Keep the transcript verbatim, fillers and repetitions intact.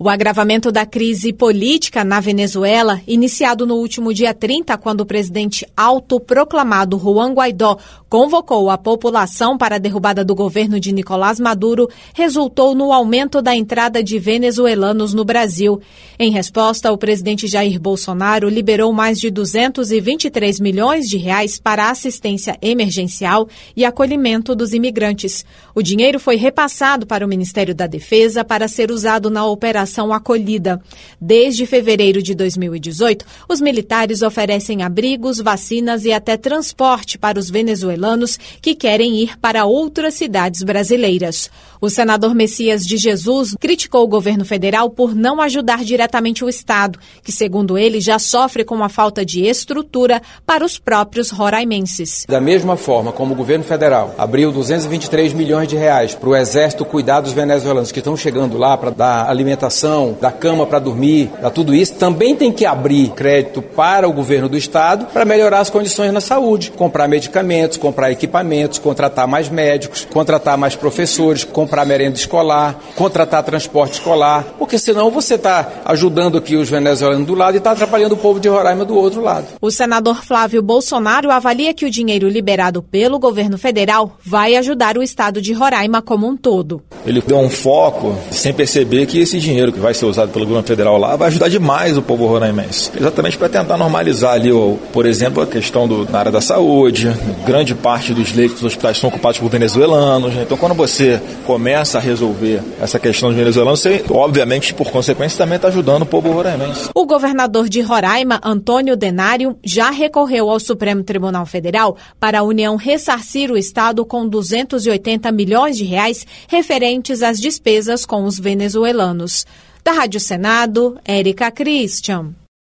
O agravamento da crise política na Venezuela, iniciado no último dia trinta, quando o presidente autoproclamado Juan Guaidó convocou a população para a derrubada do governo de Nicolás Maduro, resultou no aumento da entrada de venezuelanos no Brasil. Em resposta, o presidente Jair Bolsonaro liberou mais de duzentos e vinte e três milhões de reais para assistência emergencial e acolhimento dos imigrantes. O dinheiro foi repassado para o Ministério da Defesa para ser usado na operação Acolhida. Desde fevereiro de dois mil e dezoito, os militares oferecem abrigos, vacinas e até transporte para os venezuelanos que querem ir para outras cidades brasileiras. O senador Messias de Jesus criticou o governo federal por não ajudar diretamente o Estado, que, segundo ele, já sofre com a falta de estrutura para os próprios roraimenses. Da mesma forma como o governo federal abriu duzentos e vinte e três milhões de reais para o Exército cuidar dos venezuelanos que estão chegando lá para dar alimentação, da cama para dormir, da tudo isso, também tem que abrir crédito para o governo do Estado para melhorar as condições na saúde, comprar medicamentos, comprar equipamentos, contratar mais médicos, contratar mais professores, comprar merenda escolar, contratar transporte escolar, porque senão você está ajudando aqui os venezuelanos do lado e está atrapalhando o povo de Roraima do outro lado. O senador Flávio Bolsonaro avalia que o dinheiro liberado pelo governo federal vai ajudar o estado de Roraima como um todo. Ele deu um foco sem perceber que esse dinheiro que vai ser usado pelo governo federal lá vai ajudar demais o povo roraimense. Exatamente para tentar normalizar ali, por exemplo, a questão do, na área da saúde. Grande parte dos leitos dos hospitais são ocupados por venezuelanos. Então, quando você começa a resolver essa questão dos venezuelanos, você, obviamente, por consequência, também está ajudando o povo roraimense. O governador de Roraima, Antônio Denário, já recorreu ao Supremo Tribunal Federal para a União ressarcir o Estado com duzentos e oitenta milhões de reais referentes às despesas com os venezuelanos. Da Rádio Senado, Érica Christian.